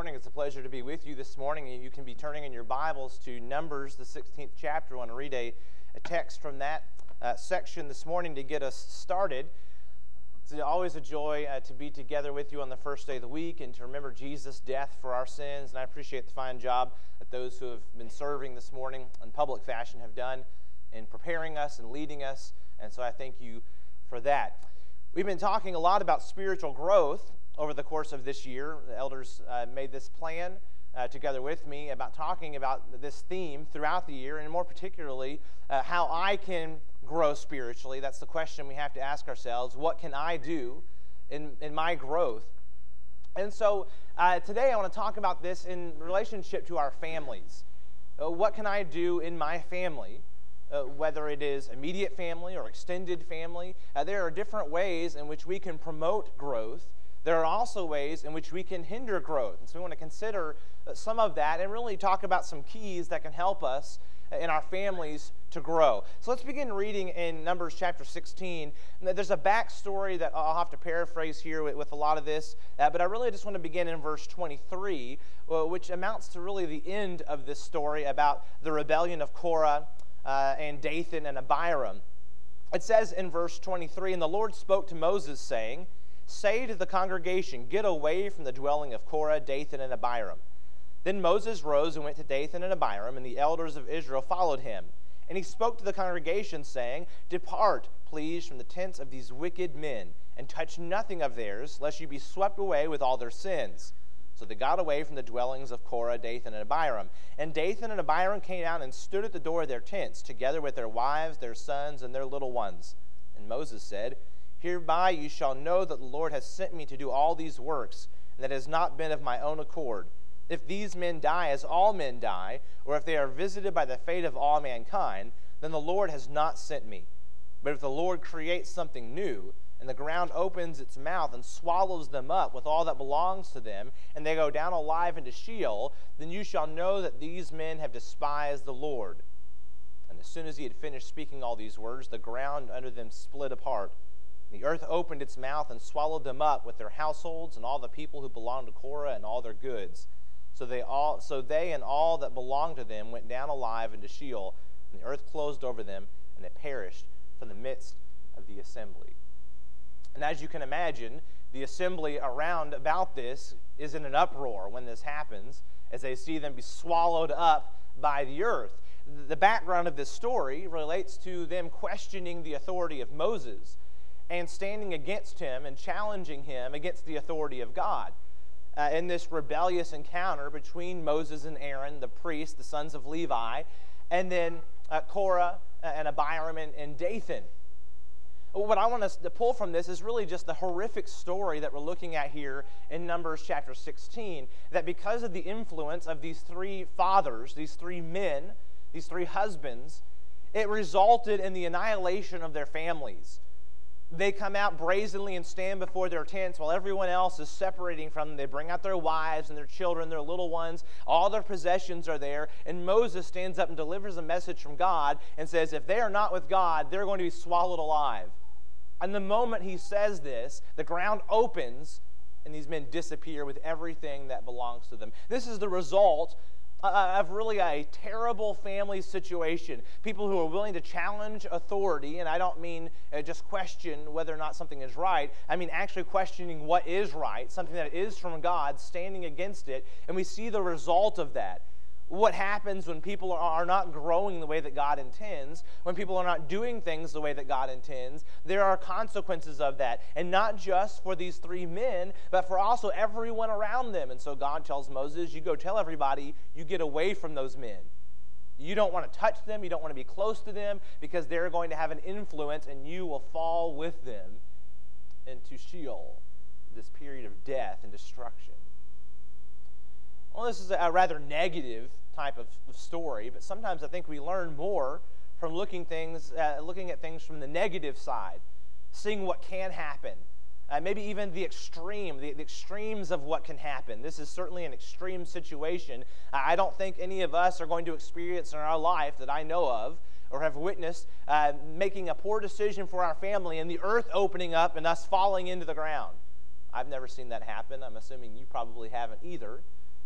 morning. It's a pleasure to be with you this morning. You can be turning in your Bibles to Numbers, the 16th chapter. I want to read a text from that section this morning to get us started. It's always a joy to be together with you on the first day of the week and to remember Jesus' death for our sins. And I appreciate the fine job that those who have been serving this morning in public fashion have done in preparing us and leading us. And so I thank you for that. We've been talking a lot about spiritual growth over the course of this year. The elders made this plan together with me about talking about this theme throughout the year, and more particularly, how I can grow spiritually. That's the question we have to ask ourselves. What can I do in my growth? And so today I want to talk about this in relationship to our families. What can I do in my family? Whether it is immediate family or extended family, there are different ways in which we can promote growth. There are also ways in which we can hinder growth. And so we want to consider some of that and really talk about some keys that can help us in our families to grow. So let's begin reading in Numbers chapter 16. There's a backstory that I'll have to paraphrase here with a lot of this, but I really just want to begin in verse 23, which amounts to really the end of this story about the rebellion of Korah and Dathan and Abiram. It says in verse 23, "And the Lord spoke to Moses, saying, Say to the congregation, get away from the dwelling of Korah, Dathan, and Abiram. Then Moses rose and went to Dathan and Abiram, and the elders of Israel followed him. And he spoke to the congregation, saying, Depart, please, from the tents of these wicked men, and touch nothing of theirs, lest you be swept away with all their sins. So they got away from the dwellings of Korah, Dathan, and Abiram. And Dathan and Abiram came out and stood at the door of their tents, together with their wives, their sons, and their little ones. And Moses said, Hereby you shall know that the Lord has sent me to do all these works, and that it has not been of my own accord. If these men die as all men die, or if they are visited by the fate of all mankind, then the Lord has not sent me. But if the Lord creates something new, and the ground opens its mouth and swallows them up with all that belongs to them, and they go down alive into Sheol, then you shall know that these men have despised the Lord. And as soon as he had finished speaking all these words, the ground under them split apart. The earth opened its mouth and swallowed them up with their households and all the people who belonged to Korah and all their goods. So they and all that belonged to them went down alive into Sheol, and the earth closed over them, and they perished from the midst of the assembly." And as you can imagine, the assembly around about this is in an uproar when this happens, as they see them be swallowed up by the earth. The background of this story relates to them questioning the authority of Moses and standing against him and challenging him against the authority of God. In this rebellious encounter between Moses and Aaron, the priests, the sons of Levi, and then Korah and Abiram and Dathan. What I want us to pull from this is really just the horrific story that we're looking at here in Numbers chapter 16, that because of the influence of these three fathers, these three men, these three husbands, it resulted in the annihilation of their families. They come out brazenly and stand before their tents while everyone else is separating from them. They bring out their wives and their children, their little ones. All their possessions are there. And Moses stands up and delivers a message from God and says, if they are not with God, they're going to be swallowed alive. And the moment he says this, the ground opens and these men disappear with everything that belongs to them. This is the result of really a terrible family situation. People who are willing to challenge authority, and I don't mean just question whether or not something is right. I mean actually questioning what is right, something that is from God, standing against it, and we see the result of that. What happens when people are not growing the way that God intends, when people are not doing things the way that God intends, there are consequences of that. And not just for these three men, but for also everyone around them. And so God tells Moses, you go tell everybody, you get away from those men. You don't want to touch them, you don't want to be close to them, because they're going to have an influence and you will fall with them into Sheol, this period of death and destruction. Well, this is a rather negative type of story, but sometimes I think we learn more from looking at things from the negative side, seeing what can happen, maybe even the extremes of what can happen. This is certainly an extreme situation. I don't think any of us are going to experience in our life that I know of or have witnessed making a poor decision for our family and the earth opening up and us falling into the ground. I've never seen that happen. I'm assuming you probably haven't either.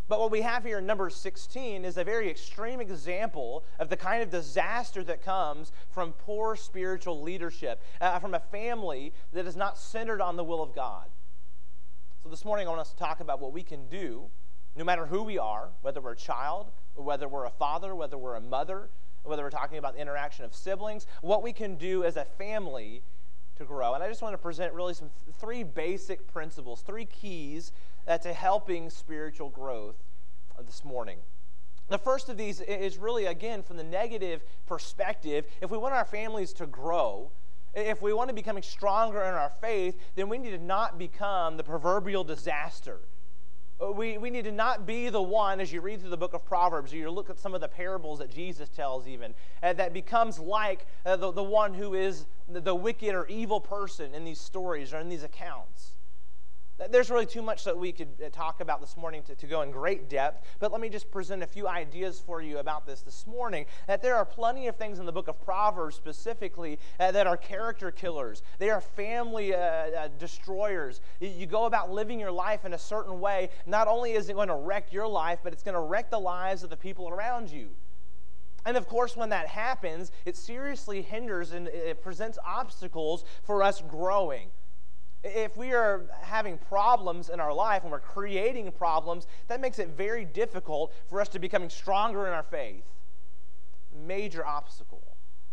But what we have here in Numbers 16 is a very extreme example of the kind of disaster that comes from poor spiritual leadership, from a family that is not centered on the will of God. So this morning I want us to talk about what we can do, no matter who we are, whether we're a child, or whether we're a father, whether we're a mother, whether we're talking about the interaction of siblings, what we can do as a family to grow. And I just want to present really three basic principles, three keys to helping spiritual growth this morning. The first of these is really, again, from the negative perspective. If we want our families to grow, if we want to become stronger in our faith, then we need to not become the proverbial disaster. We need to not be the one, as you read through the book of Proverbs, or you look at some of the parables that Jesus tells even, that becomes like the one who is the wicked or evil person in these stories or in these accounts. There's really too much that we could talk about this morning to go in great depth, but let me just present a few ideas for you about this morning, that there are plenty of things in the book of Proverbs specifically that are character killers. They are family destroyers. You go about living your life in a certain way, not only is it going to wreck your life, but it's going to wreck the lives of the people around you. And of course, when that happens, it seriously hinders and it presents obstacles for us growing. If we are having problems in our life and we're creating problems, that makes it very difficult for us to becoming stronger in our faith. Major obstacle.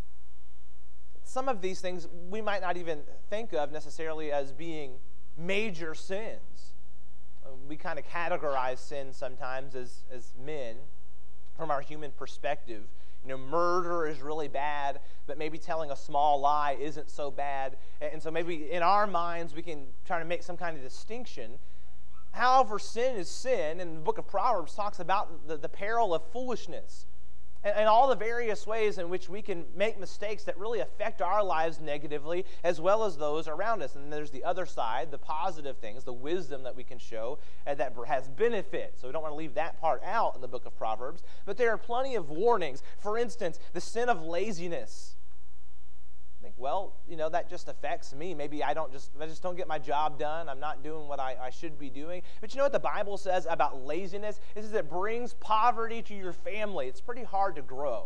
Some of these things we might not even think of necessarily as being major sins. We kind of categorize sin sometimes as men from our human perspective. Murder is really bad, but maybe telling a small lie isn't so bad. And so maybe in our minds we can try to make some kind of distinction. However, sin is sin, and the book of Proverbs talks about the peril of foolishness and all the various ways in which we can make mistakes that really affect our lives negatively as well as those around us. And there's the other side, the positive things, the wisdom that we can show that has benefit. So we don't want to leave that part out in the book of Proverbs. But there are plenty of warnings. For instance, the sin of laziness. I think, well, that just affects me. Maybe I just don't get my job done. I'm not doing what I should be doing. But you know what the Bible says about laziness? It says it brings poverty to your family. It's pretty hard to grow.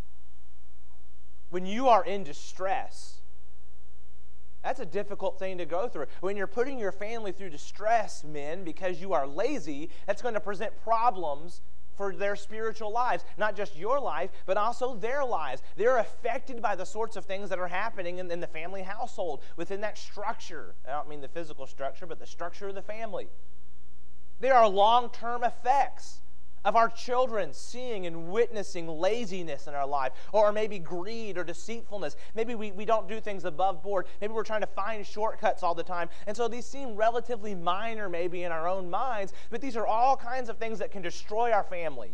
When you are in distress, that's a difficult thing to go through. When you're putting your family through distress, men, because you are lazy, that's going to present problems for their spiritual lives. Not just your life, but also their lives. They're affected by the sorts of things that are happening in the family household, within that structure. I don't mean the physical structure, but the structure of the family. There are long-term effects of our children seeing and witnessing laziness in our life, or maybe greed or deceitfulness. Maybe we don't do things above board. Maybe we're trying to find shortcuts all the time. And so these seem relatively minor maybe in our own minds, but these are all kinds of things that can destroy our family.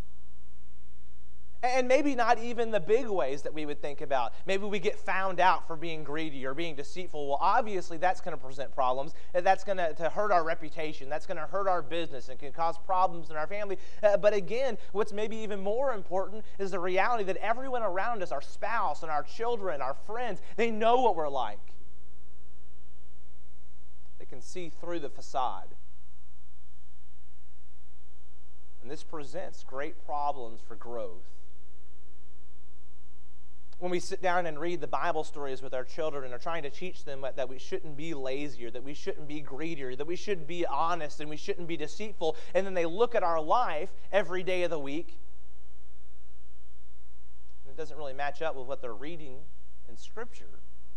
And maybe not even the big ways that we would think about. Maybe we get found out for being greedy or being deceitful. Well, obviously that's going to present problems. That's going to hurt our reputation. That's going to hurt our business and can cause problems in our family. But again, what's maybe even more important is the reality that everyone around us, our spouse and our children, our friends, they know what we're like. They can see through the facade. And this presents great problems for growth. When we sit down and read the Bible stories with our children and are trying to teach them that we shouldn't be lazy, or that we shouldn't be greedy, or that we should be honest and we shouldn't be deceitful, and then they look at our life every day of the week, and it doesn't really match up with what they're reading in Scripture,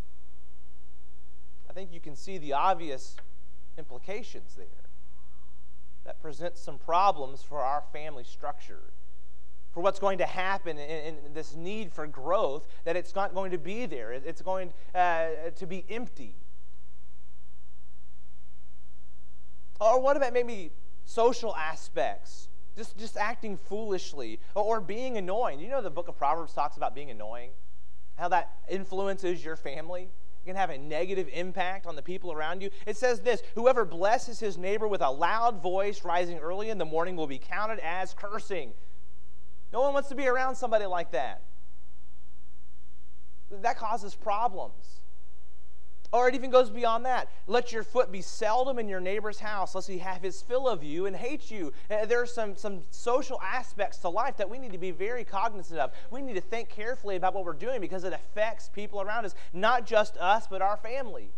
I think you can see the obvious implications there. That presents some problems for our family structure. For what's going to happen in this need for growth, that it's not going to be there. It's going to be empty. Or what about maybe social aspects? Just acting foolishly or being annoying. You know the book of Proverbs talks about being annoying? How that influences your family? It can have a negative impact on the people around you. It says this: whoever blesses his neighbor with a loud voice rising early in the morning will be counted as cursing. No one wants to be around somebody like that. That causes problems. Or it even goes beyond that. Let your foot be seldom in your neighbor's house, lest he have his fill of you and hate you. There are some social aspects to life that we need to be very cognizant of. We need to think carefully about what we're doing because it affects people around us, not just us, but our family.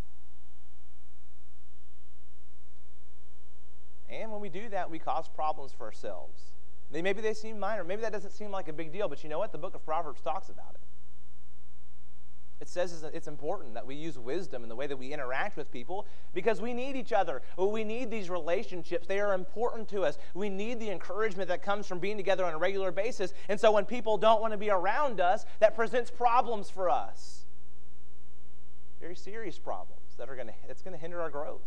And when we do that, we cause problems for ourselves. Maybe they seem minor. Maybe that doesn't seem like a big deal, but you know what? The book of Proverbs talks about it. It says it's important that we use wisdom in the way that we interact with people because we need each other. We need these relationships. They are important to us. We need the encouragement that comes from being together on a regular basis. And so when people don't want to be around us, that presents problems for us. Very serious problems that's going to hinder our growth.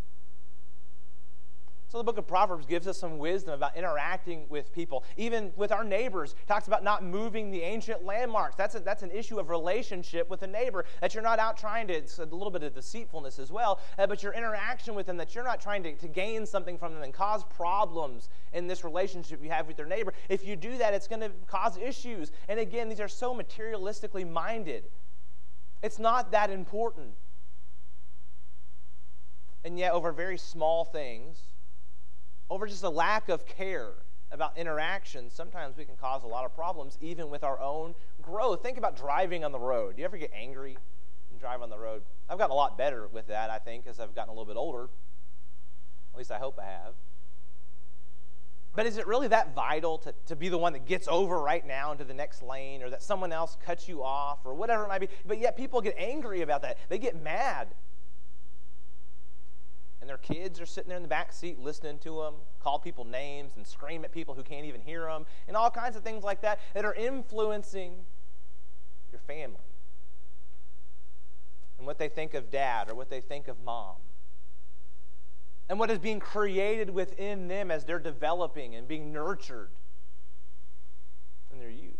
So the book of Proverbs gives us some wisdom about interacting with people, even with our neighbors. It talks about not moving the ancient landmarks. That's an issue of relationship with a neighbor, that you're not out trying to, it's a little bit of deceitfulness as well, but your interaction with them, that you're not trying to gain something from them and cause problems in this relationship you have with your neighbor. If you do that, it's going to cause issues. And again, these are so materialistically minded. It's not that important. And yet, over very small things, over just a lack of care about interaction, sometimes we can cause a lot of problems, even with our own growth. Think about driving on the road. Do you ever get angry and drive on the road? I've gotten a lot better with that, I think, as I've gotten a little bit older. At least I hope I have. But is it really that vital to be the one that gets over right now into the next lane, or that someone else cuts you off, or whatever it might be? But yet people get angry about that. They get mad. And their kids are sitting there in the back seat listening to them, call people names and scream at people who can't even hear them, and all kinds of things like that that are influencing your family and what they think of dad or what they think of mom and what is being created within them as they're developing and being nurtured in their youth.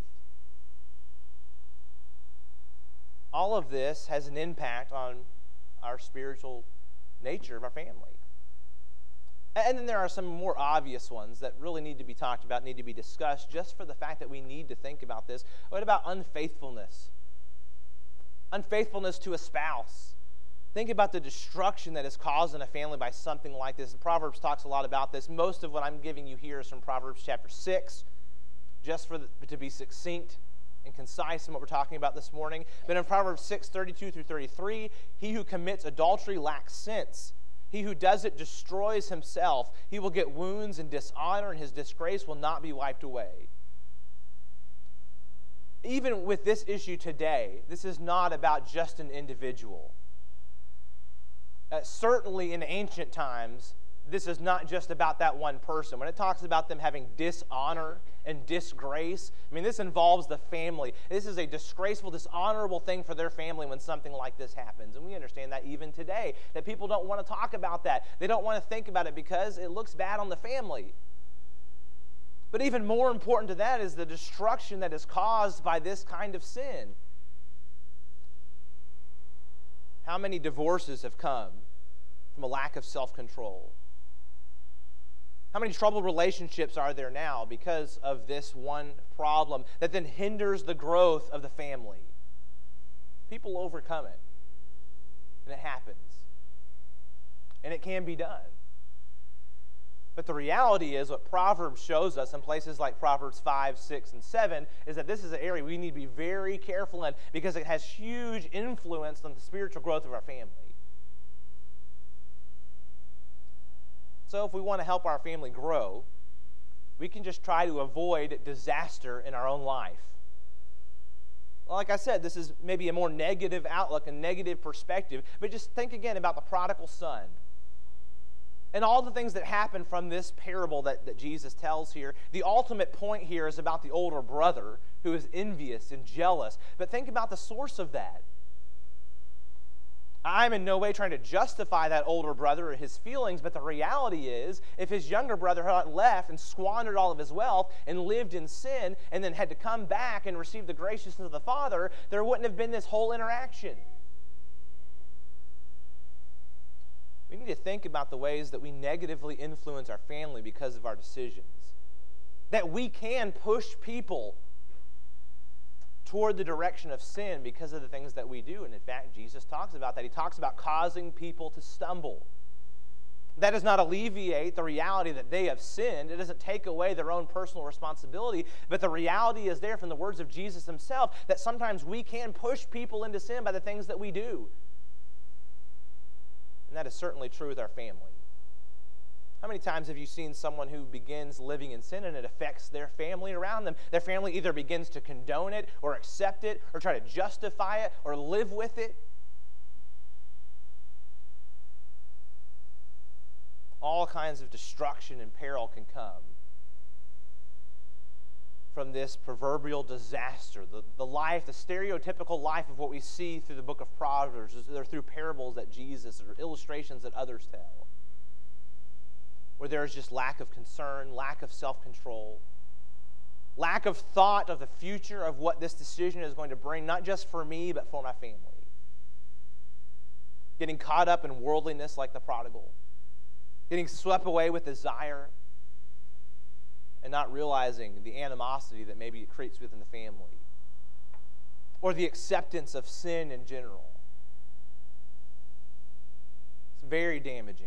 All of this has an impact on our spiritual nature of our family. And then there are some more obvious ones that really need to be talked about, need to be discussed, just for the fact that we need to think about this. What about unfaithfulness? Unfaithfulness to a spouse. Think about the destruction that is caused in a family by something like this. And Proverbs talks a lot about this. Most of what I'm giving you here is from Proverbs chapter 6, just to be succinct and concise in what we're talking about this morning. But in Proverbs 6, 32 through 33, he who commits adultery lacks sense. He who does it destroys himself. He will get wounds and dishonor, and his disgrace will not be wiped away. Even with this issue today, this is not about just an individual. Certainly in ancient times, this is not just about that one person. When it talks about them having dishonor and disgrace, I mean, this involves the family. This is a disgraceful, dishonorable thing for their family when something like this happens. And we understand that even today, that people don't want to talk about that. They don't want to think about it because it looks bad on the family. But even more important to that is the destruction that is caused by this kind of sin. How many divorces have come from a lack of self-control? How many troubled relationships are there now because of this one problem that then hinders the growth of the family? People overcome it, and it happens, and it can be done. But the reality is, what Proverbs shows us in places like Proverbs 5, 6, and 7 is that this is an area we need to be very careful in because it has huge influence on the spiritual growth of our family. So if we want to help our family grow, we can just try to avoid disaster in our own life. Like I said, this is maybe a more negative outlook, a negative perspective, but just think again about the prodigal son and all the things that happen from this parable that Jesus tells here. The ultimate point here is about the older brother who is envious and jealous, but think about the source of that. I'm in no way trying to justify that older brother or his feelings, but the reality is, if his younger brother had left and squandered all of his wealth and lived in sin and then had to come back and receive the graciousness of the Father, there wouldn't have been this whole interaction. We need to think about the ways that we negatively influence our family because of our decisions. That we can push people toward the direction of sin because of the things that we do. And in fact, Jesus talks about that. He talks about causing people to stumble. That does not alleviate the reality that they have sinned. It doesn't take away their own personal responsibility. But the reality is there from the words of Jesus himself that sometimes we can push people into sin by the things that we do. And that is certainly true with our family. How many times have you seen someone who begins living in sin and it affects their family around them? Their family either begins to condone it or accept it or try to justify it or live with it. All kinds of destruction and peril can come from this proverbial disaster. The life, the stereotypical life of what we see through the book of Proverbs, or through parables that Jesus, or illustrations that others tell, where there is just lack of concern, lack of self-control, lack of thought of the future of what this decision is going to bring, not just for me, but for my family. Getting caught up in worldliness like the prodigal. Getting swept away with desire and not realizing the animosity that maybe it creates within the family or the acceptance of sin in general. It's very damaging.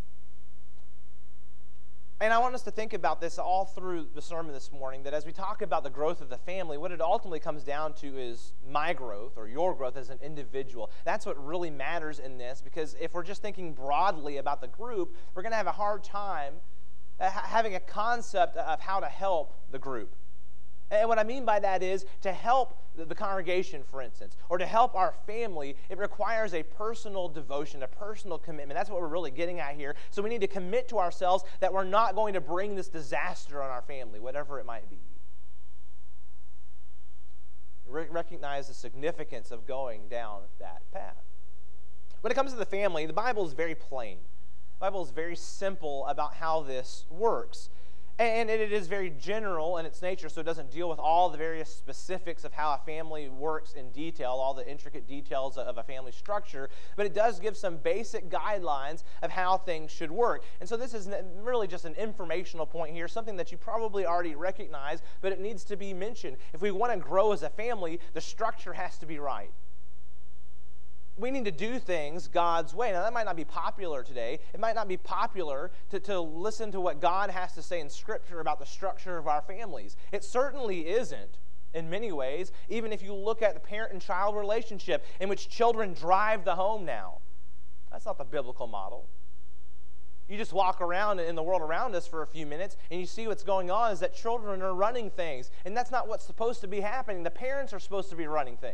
And I want us to think about this all through the sermon this morning, that as we talk about the growth of the family, what it ultimately comes down to is my growth or your growth as an individual. That's what really matters in this, because if we're just thinking broadly about the group, we're going to have a hard time having a concept of how to help the group. And what I mean by that is to help the congregation, for instance, or to help our family, it requires a personal devotion, a personal commitment. That's what we're really getting at here. So we need to commit to ourselves that we're not going to bring this disaster on our family, whatever it might be. Recognize the significance of going down that path. When it comes to the family, the Bible is very plain. The Bible is very simple about how this works. And it is very general in its nature, so it doesn't deal with all the various specifics of how a family works in detail, all the intricate details of a family structure, but it does give some basic guidelines of how things should work. And so this is really just an informational point here, something that you probably already recognize, but it needs to be mentioned. If we want to grow as a family, the structure has to be right. We need to do things God's way. Now, that might not be popular today. It might not be popular to listen to what God has to say in Scripture about the structure of our families. It certainly isn't in many ways, even if you look at the parent and child relationship in which children drive the home now. That's not the biblical model. You just walk around in the world around us for a few minutes and you see what's going on is that children are running things, and that's not what's supposed to be happening. The parents are supposed to be running things.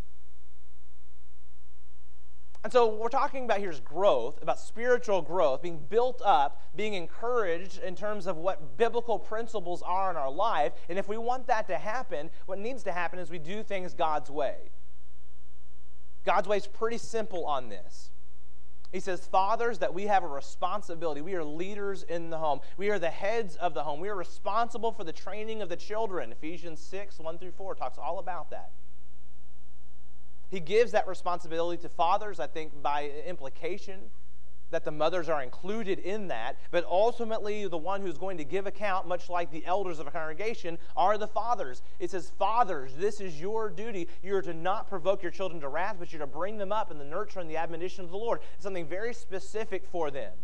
And so what we're talking about here is growth, about spiritual growth, being built up, being encouraged in terms of what biblical principles are in our life. And if we want that to happen, what needs to happen is we do things God's way. God's way is pretty simple on this. He says, fathers, that we have a responsibility. We are leaders in the home. We are the heads of the home. We are responsible for the training of the children. Ephesians 6, 1-4 talks all about that. He gives that responsibility to fathers, I think, by implication that the mothers are included in that. But ultimately, the one who's going to give account, much like the elders of a congregation, are the fathers. It says, fathers, this is your duty. You are to not provoke your children to wrath, but you're to bring them up in the nurture and the admonition of the Lord. It's something very specific for them.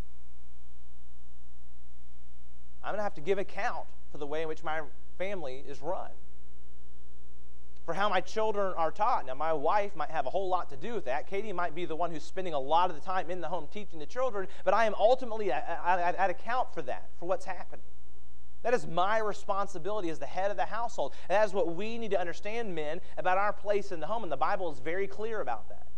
I'm going to have to give account for the way in which my family is run, for how my children are taught. Now, my wife might have a whole lot to do with that. Katie might be the one who's spending a lot of the time in the home teaching the children, but I am ultimately at account for that, for what's happening. That is my responsibility as the head of the household. And that is what we need to understand, men, about our place in the home, and the Bible is very clear about that.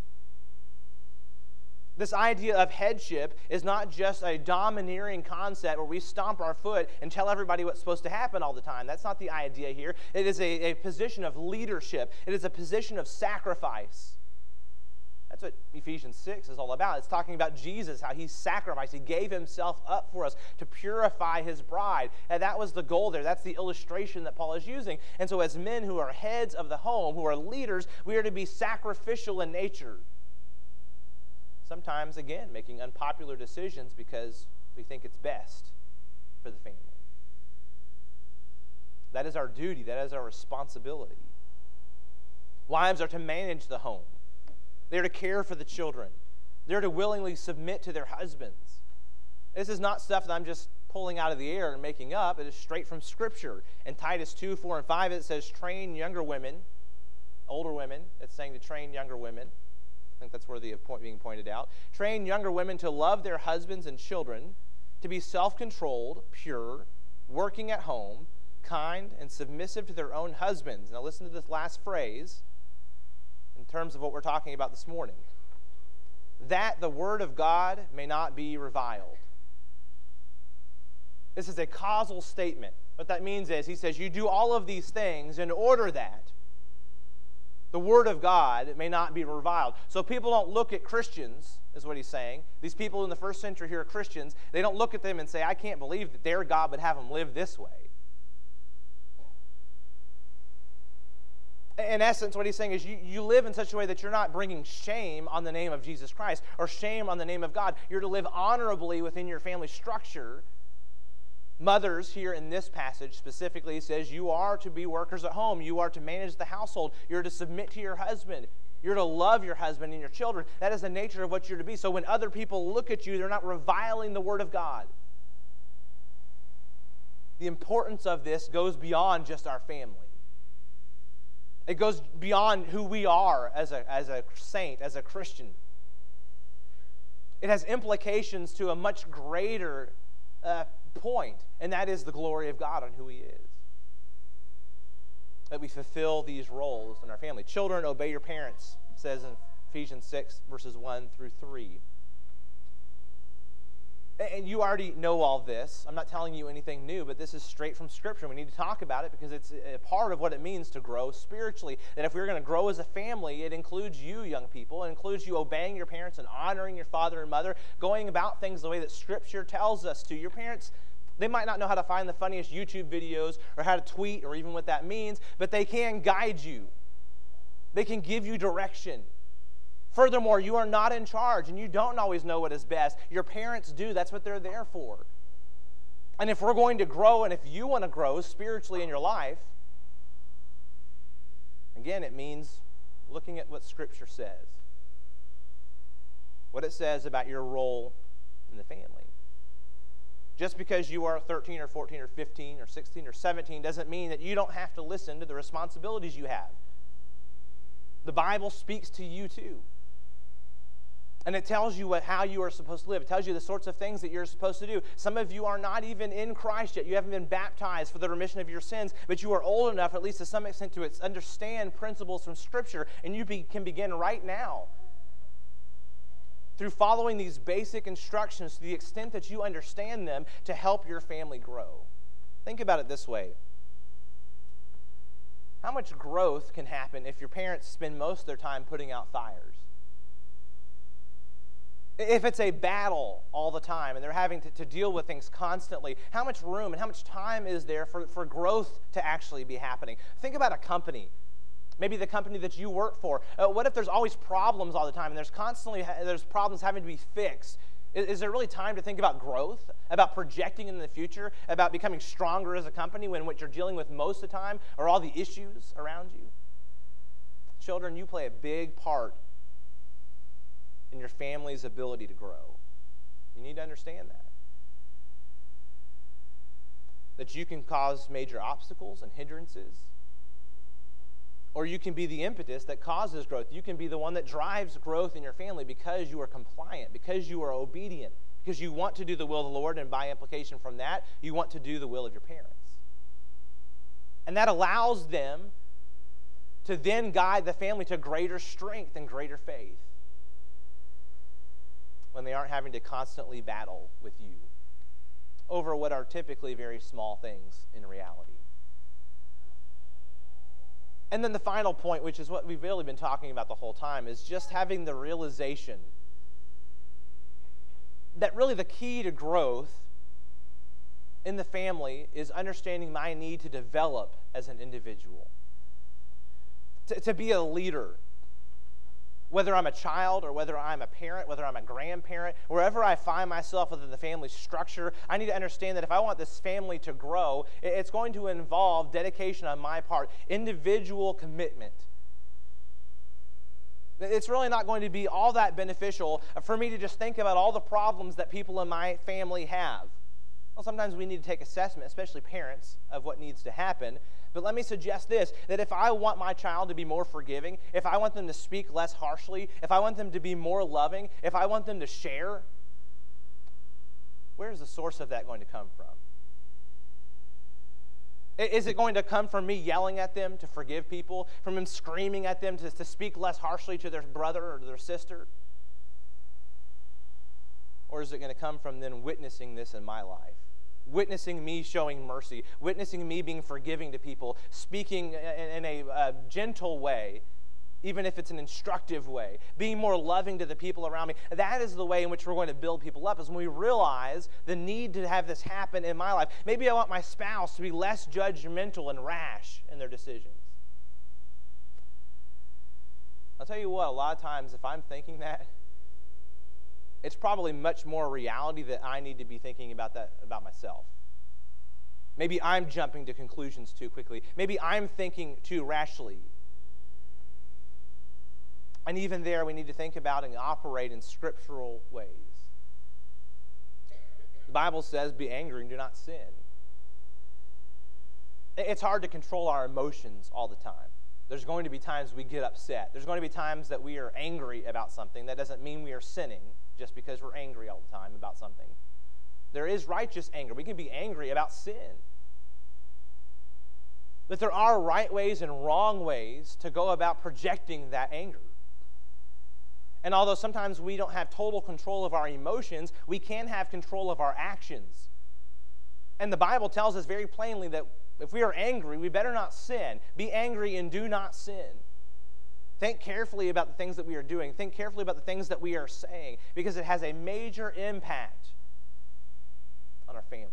This idea of headship is not just a domineering concept where we stomp our foot and tell everybody what's supposed to happen all the time. That's not the idea here. It is a position of leadership. It is a position of sacrifice. That's what Ephesians 6 is all about. It's talking about Jesus, how he sacrificed. He gave himself up for us to purify his bride. And that was the goal there. That's the illustration that Paul is using. And so as men who are heads of the home, who are leaders, we are to be sacrificial in nature. Sometimes, again, making unpopular decisions because we think it's best for the family. That is our duty. That is our responsibility. Wives are to manage the home. They're to care for the children. They're to willingly submit to their husbands. This is not stuff that I'm just pulling out of the air and making up. It is straight from Scripture. In Titus 2, 4, and 5, it says, train younger women, older women. It's saying to train younger women. I think that's worthy of being pointed out. Train younger women to love their husbands and children, to be self-controlled, pure, working at home, kind, and submissive to their own husbands. Now listen to this last phrase in terms of what we're talking about this morning. That the word of God may not be reviled. This is a causal statement. What that means is, he says, you do all of these things in order that the word of God may not be reviled. So people don't look at Christians, is what he's saying. These people in the first century here are Christians. They don't look at them and say, I can't believe that their God would have them live this way. In essence, what he's saying is you live in such a way that you're not bringing shame on the name of Jesus Christ or shame on the name of God. You're to live honorably within your family structure. Mothers here in this passage specifically says you are to be workers at home. You are to manage the household. You're to submit to your husband. You're to love your husband and your children. That is the nature of what you're to be. So when other people look at you, they're not reviling the word of God. The importance of this goes beyond just our family. It goes beyond who we are as a saint, as a Christian. It has implications to a much greater point, and that is the glory of God on who he is. That we fulfill these roles in our family. Children, obey your parents, it says in Ephesians 6, verses 1 through 3. And you already know all this. I'm not telling you anything new, but this is straight from Scripture. We need to talk about it because it's a part of what it means to grow spiritually. That if we're going to grow as a family, it includes you, young people. It includes you obeying your parents and honoring your father and mother, going about things the way that Scripture tells us to. Your parents, they might not know how to find the funniest YouTube videos or how to tweet or even what that means, but they can guide you. They can give you direction. Furthermore, you are not in charge, and you don't always know what is best. Your parents do. That's what they're there for. And if we're going to grow, and if you want to grow spiritually in your life, again, it means looking at what Scripture says. What it says about your role in the family. Just because you are 13 or 14 or 15 or 16 or 17 doesn't mean that you don't have to listen to the responsibilities you have. The Bible speaks to you too. And it tells you how you are supposed to live. It tells you the sorts of things that you're supposed to do. Some of you are not even in Christ yet. You haven't been baptized for the remission of your sins, but you are old enough, at least to some extent, to understand principles from Scripture, and you can begin right now through following these basic instructions to the extent that you understand them to help your family grow. Think about it this way. How much growth can happen if your parents spend most of their time putting out fires? If it's a battle all the time and they're having to deal with things constantly, how much room and how much time is there for growth to actually be happening? Think about a company, maybe the company that you work for. What if there's always problems all the time and there's problems having to be fixed? Is there really time to think about growth, about projecting in the future, about becoming stronger as a company when what you're dealing with most of the time are all the issues around you? Children, you play a big part in your family's ability to grow. You need to understand that. That you can cause major obstacles and hindrances, or you can be the impetus that causes growth. You can be the one that drives growth in your family because you are compliant, because you are obedient, because you want to do the will of the Lord, and by implication from that, you want to do the will of your parents. And that allows them to then guide the family to greater strength and greater faith when they aren't having to constantly battle with you over what are typically very small things in reality. And then the final point, which is what we've really been talking about the whole time, is just having the realization that really the key to growth in the family is understanding my need to develop as an individual, to be a leader. Whether I'm a child or whether I'm a parent, whether I'm a grandparent, wherever I find myself within the family structure, I need to understand that if I want this family to grow, it's going to involve dedication on my part, individual commitment It's really not going to be all that beneficial for me to just think about all the problems that people in my family have. Well, sometimes we need to take assessment, especially parents, of what needs to happen. But let me suggest this, that if I want my child to be more forgiving, if I want them to speak less harshly, if I want them to be more loving, if I want them to share, where is the source of that going to come from? Is it going to come from me yelling at them to forgive people, from them screaming at them to speak less harshly to their brother or to their sister? Or is it going to come from them witnessing this in my life? Witnessing me showing mercy, witnessing me being forgiving to people, speaking in a gentle way, even if it's an instructive way, being more loving to the people around me. That is the way in which we're going to build people up, is when we realize the need to have this happen in my life. Maybe I want my spouse to be less judgmental and rash in their decisions. I'll tell you what, a lot of times if I'm thinking that, it's probably much more reality that I need to be thinking about that about myself. Maybe I'm jumping to conclusions too quickly. Maybe I'm thinking too rashly. And even there, we need to think about and operate in scriptural ways. The Bible says, be angry and do not sin. It's hard to control our emotions all the time. There's going to be times we get upset. There's going to be times that we are angry about something. That doesn't mean we are sinning just because we're angry all the time about something. There is righteous anger. We can be angry about sin. But there are right ways and wrong ways to go about projecting that anger. And although sometimes we don't have total control of our emotions, we can have control of our actions. And the Bible tells us very plainly that if we are angry, we better not sin. Be angry and do not sin. Think carefully about the things that we are doing. Think carefully about the things that we are saying, because it has a major impact on our family.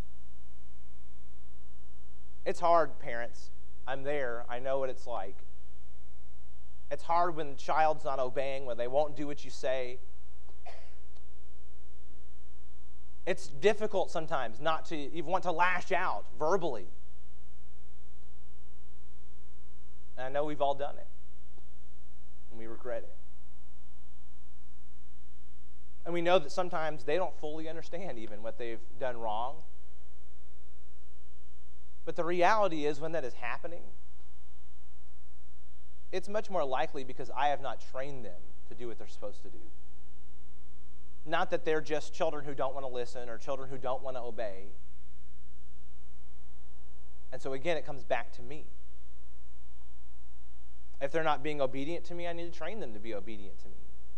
It's hard, parents. I'm there. I know what it's like. It's hard when the child's not obeying, when they won't do what you say. It's difficult sometimes not to even want to lash out verbally. And I know we've all done it. And we regret it. And we know that sometimes they don't fully understand even what they've done wrong. But the reality is, when that is happening, it's much more likely because I have not trained them to do what they're supposed to do. Not that they're just children who don't want to listen or children who don't want to obey. And so again, it comes back to me. If they're not being obedient to me, I need to train them to be obedient to me.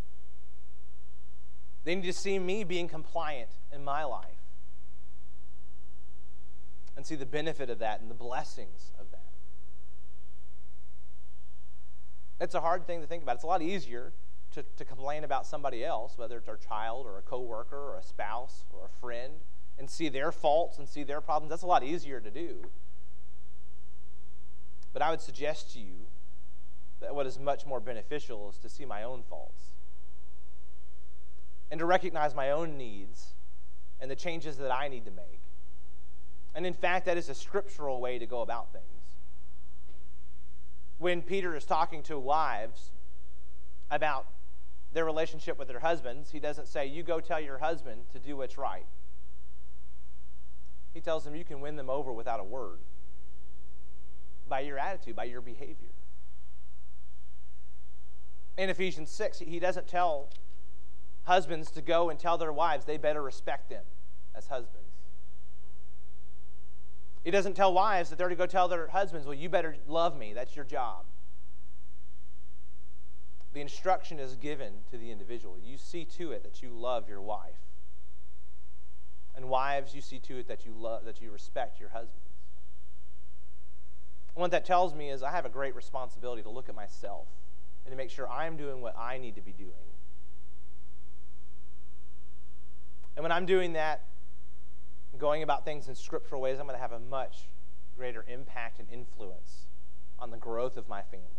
They need to see me being compliant in my life and see the benefit of that and the blessings of that. It's a hard thing to think about. It's a lot easier to complain about somebody else, whether it's our child or a coworker or a spouse or a friend, and see their faults and see their problems. That's a lot easier to do. But I would suggest to you that what is much more beneficial is to see my own faults and to recognize my own needs and the changes that I need to make. And in fact, that is a scriptural way to go about things. When Peter is talking to wives about their relationship with their husbands, he doesn't say, you go tell your husband to do what's right. He tells them you can win them over without a word, by your attitude, by your behavior. In Ephesians 6, he doesn't tell husbands to go and tell their wives they better respect them as husbands. He doesn't tell wives that they're to go tell their husbands, well, you better love me. That's your job. The instruction is given to the individual. You see to it that you love your wife. And wives, you see to it that you respect your husbands. And what that tells me is I have a great responsibility to look at myself and to make sure I'm doing what I need to be doing. And when I'm doing that, going about things in scriptural ways, I'm going to have a much greater impact and influence on the growth of my family.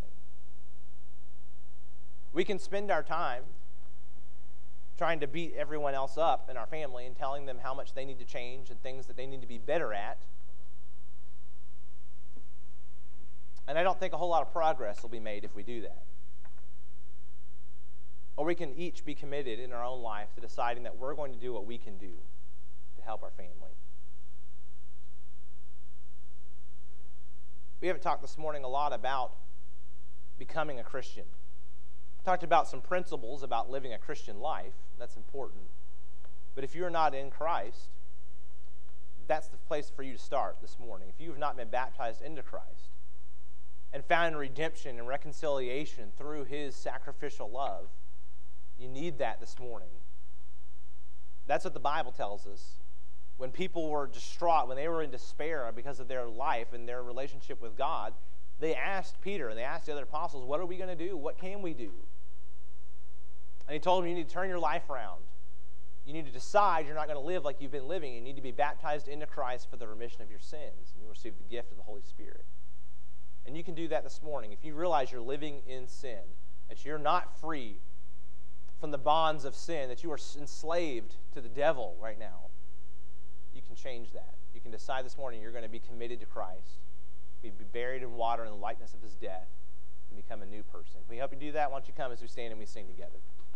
We can spend our time trying to beat everyone else up in our family and telling them how much they need to change and things that they need to be better at. And I don't think a whole lot of progress will be made if we do that. Or we can each be committed in our own life to deciding that we're going to do what we can do to help our family. We haven't talked this morning a lot about becoming a Christian. We talked about some principles about living a Christian life. That's important. But if you're not in Christ, that's the place for you to start this morning. If you have not been baptized into Christ and found redemption and reconciliation through his sacrificial love, you need that this morning. That's what the Bible tells us. When people were distraught, when they were in despair because of their life and their relationship with God, they asked Peter and they asked the other apostles, what are we going to do? What can we do? And he told them, you need to turn your life around. You need to decide you're not going to live like you've been living. You need to be baptized into Christ for the remission of your sins. And you'll receive the gift of the Holy Spirit. And you can do that this morning. If you realize you're living in sin, that you're not free from the bonds of sin, that you are enslaved to the devil right now, you can change that. You can decide this morning you're going to be committed to Christ, be buried in water in the likeness of his death, and become a new person. Can we help you do that? Why don't you come as we stand and we sing together?